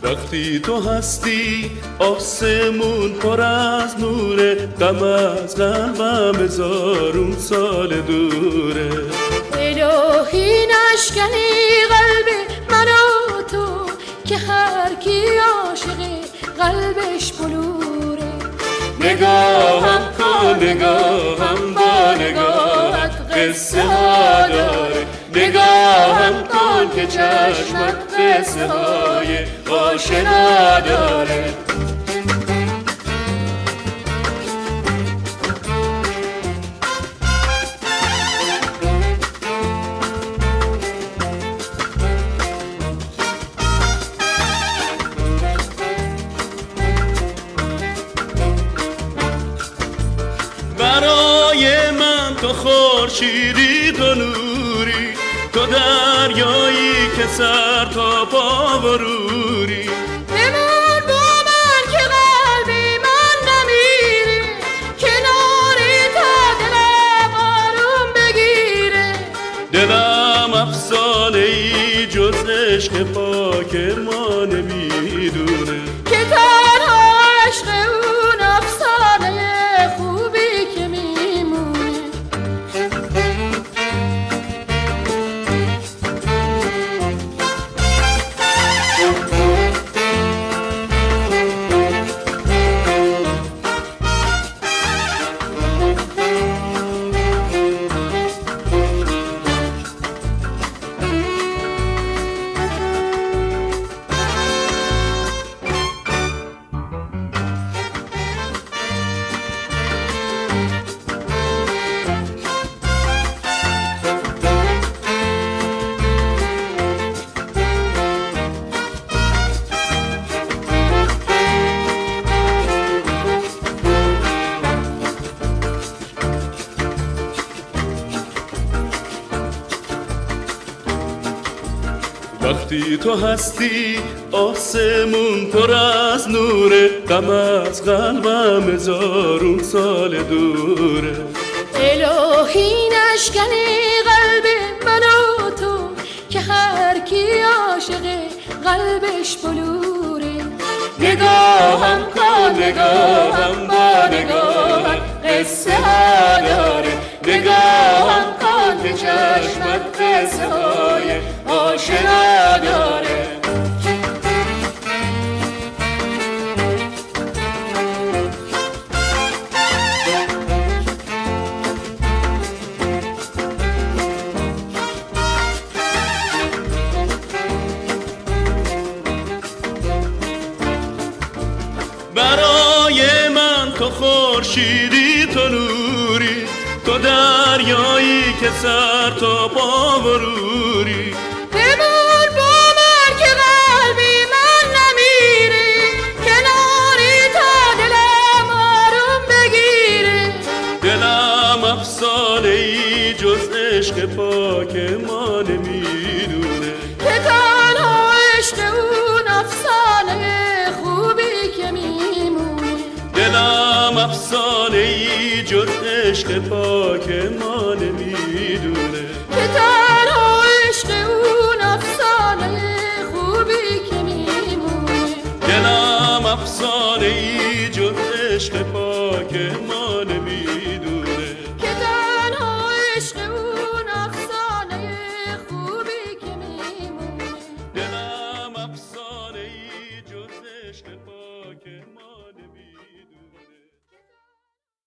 وقتی تو هستی آسمون پر از نوره، غم از قلبم هزارون سال دوره. الهی نشکنی قلب من و تو که هر کی عاشقه قلبش بلوره. نگاهم کن نگاهم با نگاهت قصه ها داره، نگاهم کن که چشمت قصه های آشنا داره. برای من تو خورشیدی، تو نوری، تو دریایی که سر تا پا بروری. بمون با من که قلبی من نمیره، کناری تا دلم آروم بگیره. دلم افسانه ای جز عشق پاک ما نمیدونه، که تنها عشق اون افسانه خوبی که میمونه. وقتی تو هستی آسمون پر از نوره، غم از قلبم هزارون سال دوره. الهی نشکنی قلب من و تو که هر کی عاشقه قلبش بلوره. نگاهم کن نگاهم با نگاهت قصه ها داره، نگاهم کن که چشمت قصه های آشنا داره. برای من تو خورشیدی، تو نوری، تو دریایی که سر تا پا بروری. بمون با من که قلبی من نمیره، کناری تا دلم آروم بگیره. دلم افسانه ای جز عشق پاک ما نمیدونه، که تنها عشق اون افسانه خوبی که میمونه. دلم افسانه ای جز عشق پاک ما نمیدونه، که تنها عشق اون افسانه خوبی که میمونه. دلم افسانه ای جز عشق پاک ما